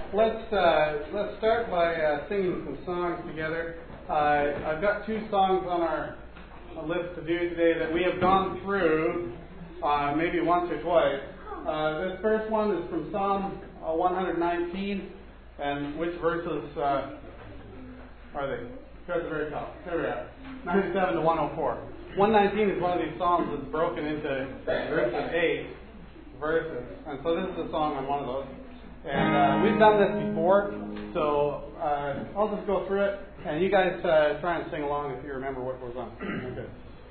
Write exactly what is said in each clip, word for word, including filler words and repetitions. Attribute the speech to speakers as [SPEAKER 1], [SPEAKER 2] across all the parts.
[SPEAKER 1] let's uh, let's start by uh, singing some songs together. Uh, I've got two songs on our list to do today that we have gone through uh, maybe once or twice. Uh, this first one is from Psalm uh, one nineteen, and which verses uh, are they? Go at the very top. There we are. ninety-seven to one oh four. one nineteen is one of these psalms that's broken into groups of eight verses, and so this is a song on one of those. And uh, we've done this before, so uh, I'll just go through it, and you guys uh, try and sing along if you remember what goes on. Okay.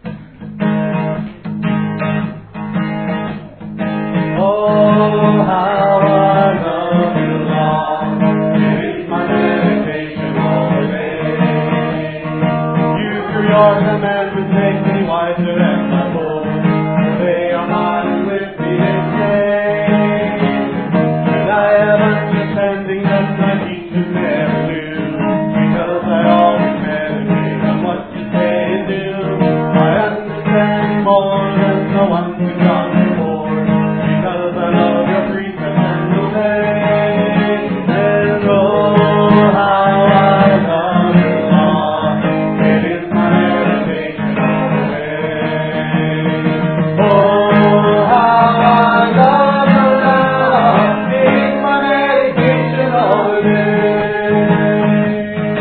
[SPEAKER 2] Oh, how I love you, Lord. It is my meditation all the day. You, through your commandments, make me wiser than my foes. They are mine with me they say. And I have understanding that my teachers never do. Because I always meditate on what you say and do. I understand more than the ones who've gone before. Because I love your precepts and obey. And oh, how I love your law. It is my meditation all the day. Oh, how I love your law. It is my meditation all the day.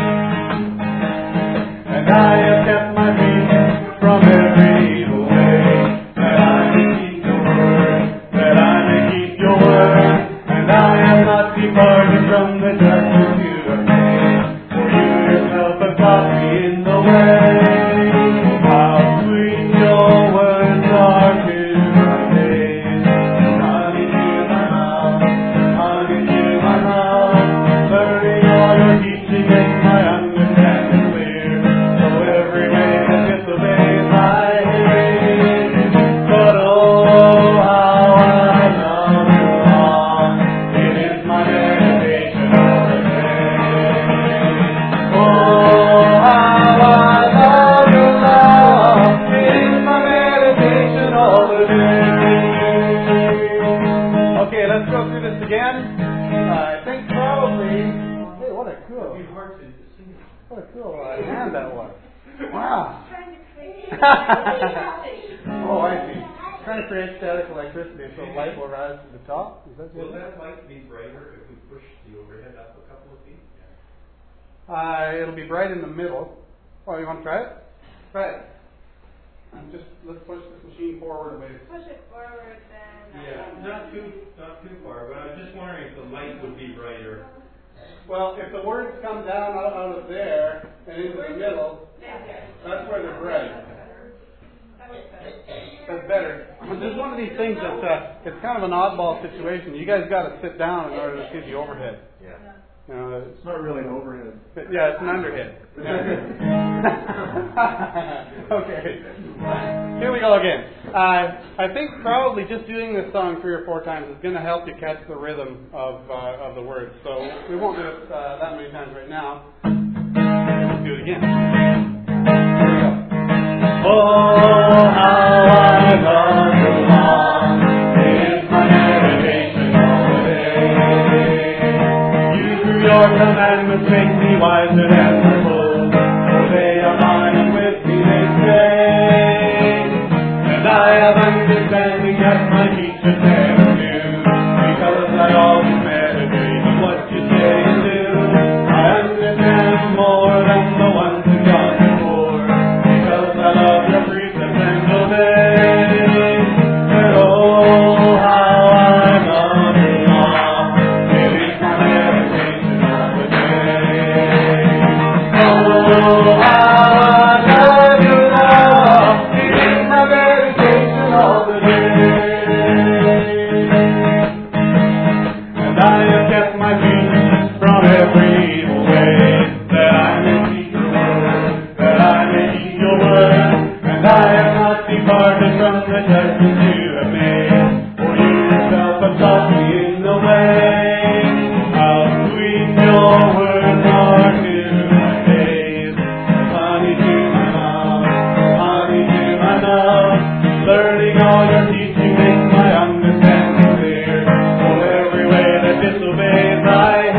[SPEAKER 2] And I have kept my feet from every evil way, that I may keep your word, that I may keep your word, and I am not departed from the justice you have made, for you yourself have taught me in the way. How sweet your words are to my days, honey to my mouth, honey to my mouth, learning all your teaching makes my understanding clear, so every way that disobeys I hate. But oh, how I love your law, it is my meditation all the day. Oh, how I love your law, it is my meditation all the day.
[SPEAKER 1] Okay, let's go through this again. Uh, I think probably. Hey, what a cool, what a cool uh, hand that was. Wow. Oh, I see. Trying to create static electricity so light will rise to the top. Is that
[SPEAKER 3] Will
[SPEAKER 1] it?
[SPEAKER 3] that light be brighter if we push the overhead up a couple of feet?
[SPEAKER 1] Uh, it'll be bright in the middle. Oh, you want to try it? Try it. And just let's push this machine forward a ways.
[SPEAKER 4] Push it forward then.
[SPEAKER 3] Yeah, not too not too far, but I'm just wondering if the light would be brighter.
[SPEAKER 1] Well, if the words come down out, out of there and into the middle, that's where they're bright. That's better. This is one of these things that's uh, it's kind of an oddball situation. You guys got to sit down in order to see the overhead.
[SPEAKER 3] Yeah.
[SPEAKER 1] You know,
[SPEAKER 2] It's not really an overhead.
[SPEAKER 1] But yeah, it's an underhead. Okay. Here we go again. Uh, I think probably just doing this song three or four times is going to help you catch the rhythm of uh, of the words. So we won't do it uh, that many times right now. Let's do it again. Here we go.
[SPEAKER 2] Oh, how I love your law, it is my meditation all the day. You through your commandments make me wiser than my foes, for they are mine and with me they stay. And I have understanding that my teachers never do, because I always meditate on what you say and do. I understand more than the ones who've gone before, because I love your precepts and obey. And oh, how I love your law, it is my meditation all the day. Oh, how I love your law, it is my meditation all the day. And I have kept my feet from every evil way, that I may keep your word, that I may keep your word, and I am not departed from the judgment you have made, for you yourself have taught me in the way. How sweet your words are to my days, honey to my mouth, honey to my mouth, learning all your teaching makes my understanding clear, for every way that disobeys I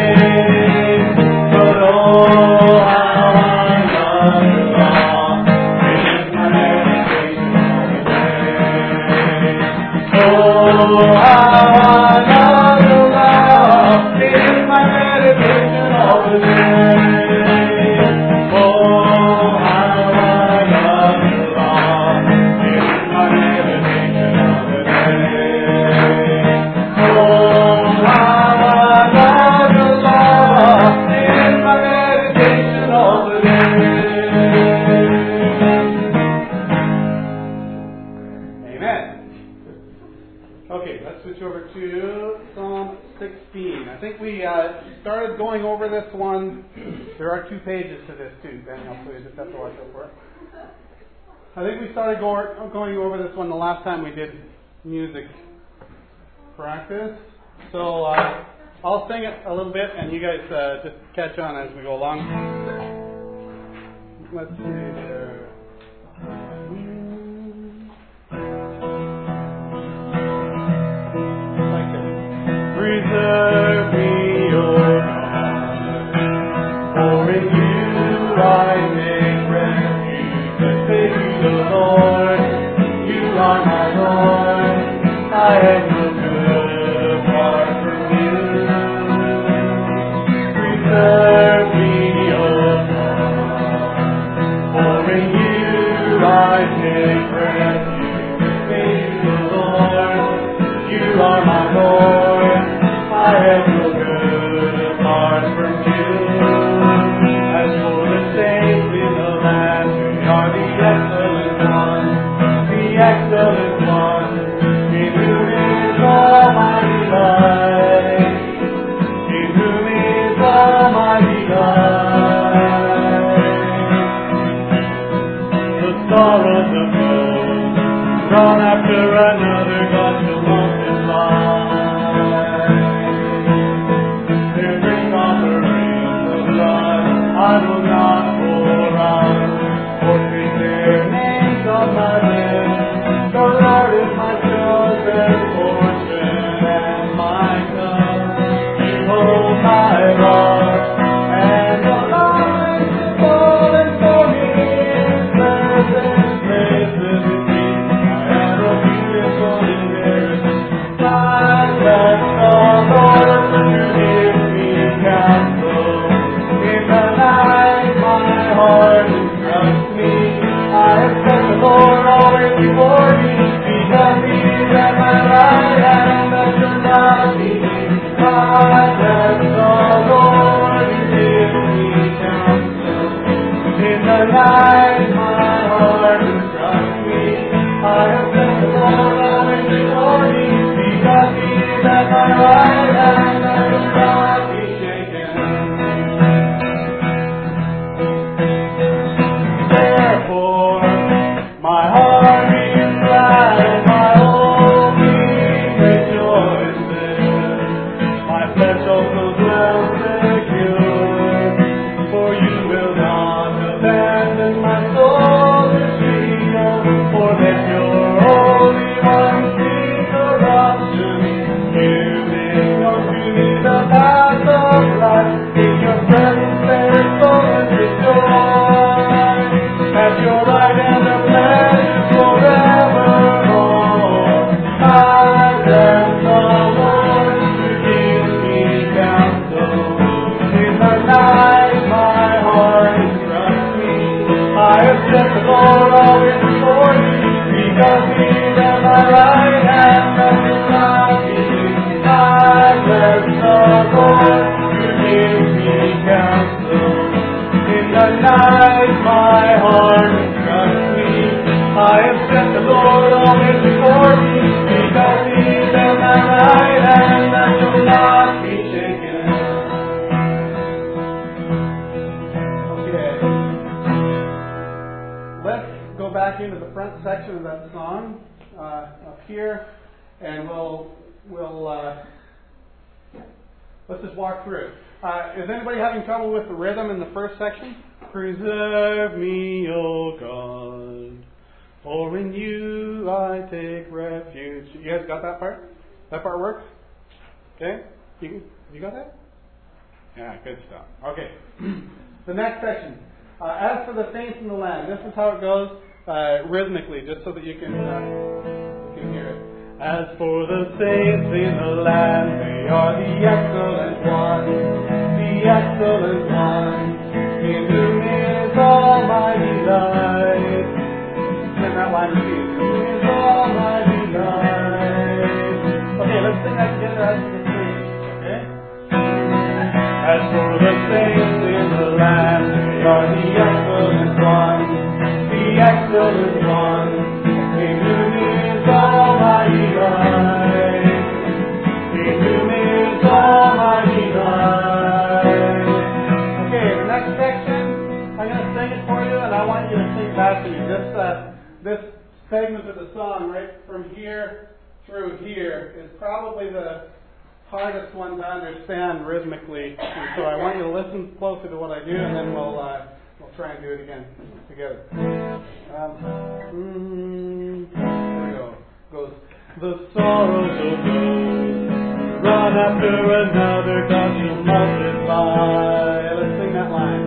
[SPEAKER 1] we uh, started going over this one. There are two pages to this too, Daniel, so you just have to watch out for it. I think we started go- going over this one the last time we did music practice. So uh, I'll sing it a little bit, and you guys uh, just catch on as we go along. Let's see there. Like it. Preserve me, O God, for in you I take refuge. Just say to the Lord, you are my Lord. I have no good apart from you. Preserve me, O God, for in you I take refuge. Just say to the Lord, you are my Lord. I have no good apart from you. As for the saints in the land, we are the excellent ones, the excellent ones, in whom is almighty light, in whom is almighty light. The sorrows of those run after another God to multiply. Their drink offerings of blood I will not pour out, or treat their names on my lips. The Lord is my chosen portion and my cup. You hold my love, and the light is falling for me. Pleasant places with me, I have a beautiful inheritance. Silence the Lord to give me counsel. In the night my heart instructs me. I have set the Lord always before me. Because he is at my right hand, I shall not be moved. Silence the Lord to give me counsel. In the night my heart instructs me. I have set the Lord always before me. Because he is at my right hand, I shall not be shaken. Therefore, my heart is glad and my whole being rejoices. My flesh also dwells secure, for you will not abandon my soul to Sheol, for let your Holy One see corruption. You make known to me the path of life. In your presence there is fullness of joy. At your right hand the pleasures forevermore. I bless the Lord who gives me counsel. In the night my heart instructs me. I have set the Lord always before me. Because he is at my right hand, I will not be shaken. I bless the Lord who gives me counsel. In the night my heart instructs me. I have set the Lord always before me. Because he is at my right hand, I shall not be shaken. Okay. Let's go back into the front section of that song uh, up here, and we'll we'll uh, let's just walk through it. Uh, is anybody having trouble with the rhythm in the first section? Preserve me, O God, for in you I take refuge. You guys got that part? That part works? Okay? You, you got that? Yeah, good stuff. Okay. The next section. Uh, as for the saints in the land, this is how it goes uh, rhythmically, just so that you can, uh, you can hear it. As for the saints in the land, they are the excellent ones, the excellent ones, in whom is almighty light. Sing that line with me. In whom is almighty light. Okay, let's sing that together as for the saints. Okay? As for the saints in the land, they are the excellent ones, the excellent ones, in whom is almighty light, in whom is almighty light. this segment of the song, right from here through here, is probably the hardest one to understand rhythmically. And so I want you to listen closely to what I do, and then we'll uh, we'll try and do it again together. Um, mm, here we go. It goes. The sorrows of those run after another, God shall multiply. Let's sing that line.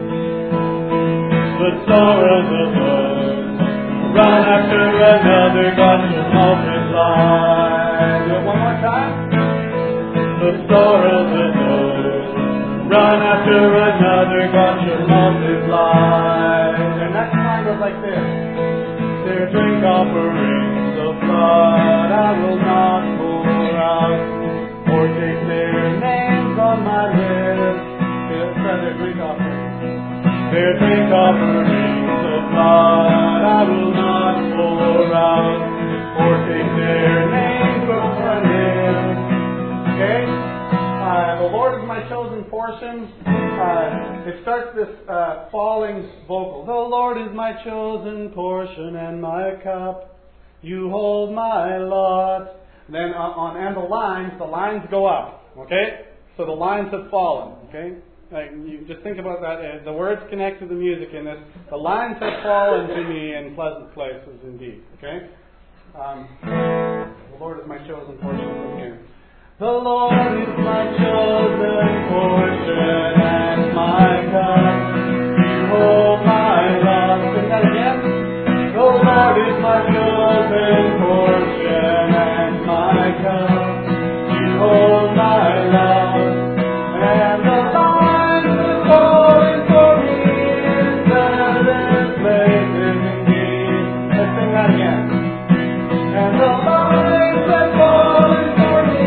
[SPEAKER 1] The sorrows of those run after another, God shall multiply. Do it one more time. The sorrows of those run after another, God shall multiply. The next line goes like this. Their drink offerings of blood I will not pour out, or take their names on my lips. Okay, let's try their drink offerings. Their drink offerings of blood I will not pour out, or take their names on my lips. Okay? Uh, the Lord is my chosen portion. Uh, it starts this uh, falling vocal. The Lord is my chosen portion and my cup. You hold my lot. Then on, on and the lines, the lines go up. Okay? So the lines have fallen. Okay? Like you just think about that. Uh, the words connect to the music in this. The lines have fallen to me in pleasant places indeed. Okay? Um, the Lord is my chosen portion from here. The Lord is my chosen portion and my cup. You hold my lot. Sing that again. The Lord is my chosen portion and my cup. You hold my lot. And the lines are falling for me in pleasant places indeed. Let's sing that again. And the lines are falling for me.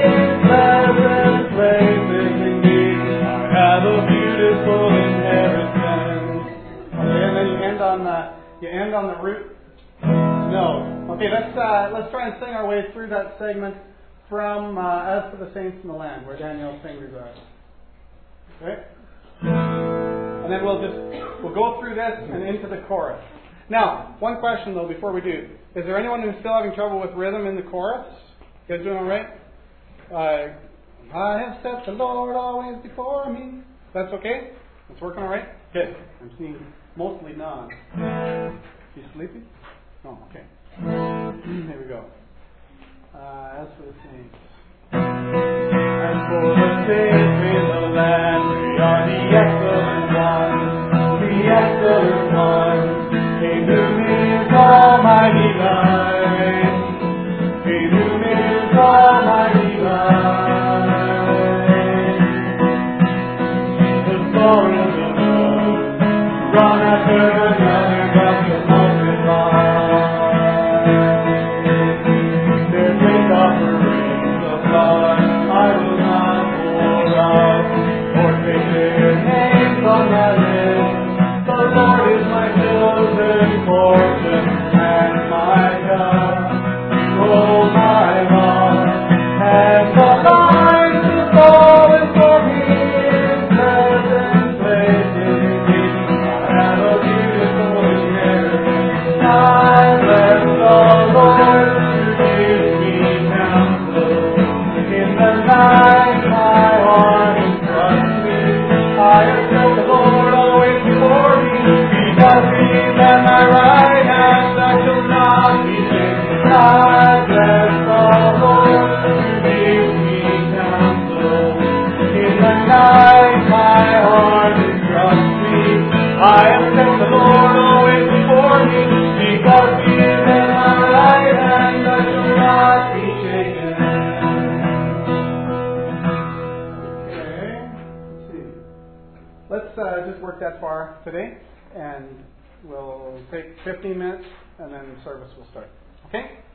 [SPEAKER 1] Places indeed, I have a beautiful inheritance. Okay, and then you end on the you end on the root note. Okay, let's uh, let's try and sing our way through that segment from uh, As for the Saints in the Land, where Daniel's fingers are. Okay, and then we'll just we'll go through this and into the chorus. Now, one question though before we do: is there anyone who's still having trouble with rhythm in the chorus? You guys doing all right? Uh, I have set the Lord always before me. That's okay? It's working all right? Good. I'm seeing mostly nods. You sleepy? Oh, okay. Here we go. Uh, as for the saints. As for the saints in the land, we are the excellent ones, the excellent ones. In whom is almighty light. In whom is almighty light. Run after another, God shall multiply. Their drink offerings of blood I will not pour out, or take their names on my lips. The Lord is my chosen portion and my cup. Oh, my Lord, and the lines are falling for me in pleasant places indeed. I bless the Lord to give me counsel. In the night my heart is trusting. I have set the Lord always before me. Because He is at my right hand, I shall not be shaken. I bless the Lord to give me counsel. In the night my heart is trusting. I have set the Lord always before me. Because He is at my right hand, I shall not be shaken. Okay, let's see. Let's uh, just work that far today, and we'll take fifteen minutes, and then service will start. Okay?